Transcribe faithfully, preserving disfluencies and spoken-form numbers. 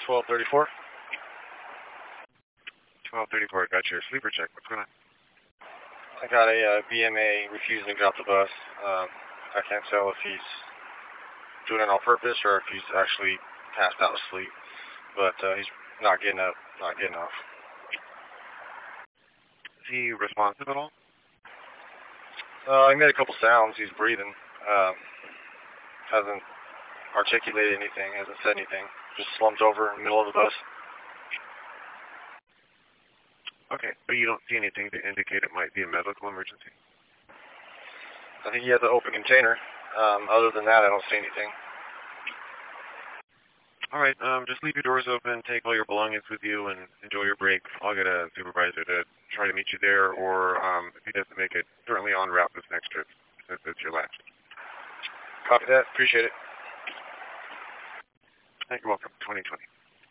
twelve thirty-four. twelve thirty-four, got your sleeper check. What's going on? I got a uh, B M A refusing to get off the bus. Um, I can't tell if he's doing it on purpose or if he's actually passed out asleep. But uh, he's not getting up, not getting off. Is he responsive at all? Uh, he made a couple sounds. He's breathing. Um, hasn't articulated anything, hasn't said anything. Just slumped over in the middle of the bus. Okay, but you don't see anything to indicate it might be a medical emergency? I think he has an open container. Um, other than that, I don't see anything. All right, um, just leave your doors open, take all your belongings with you, and enjoy your break. I'll get a supervisor to try to meet you there, or um, if he doesn't make it, certainly en route this next trip, since it's your last. Copy that. Appreciate it. Thank you. Welcome. twenty twenty.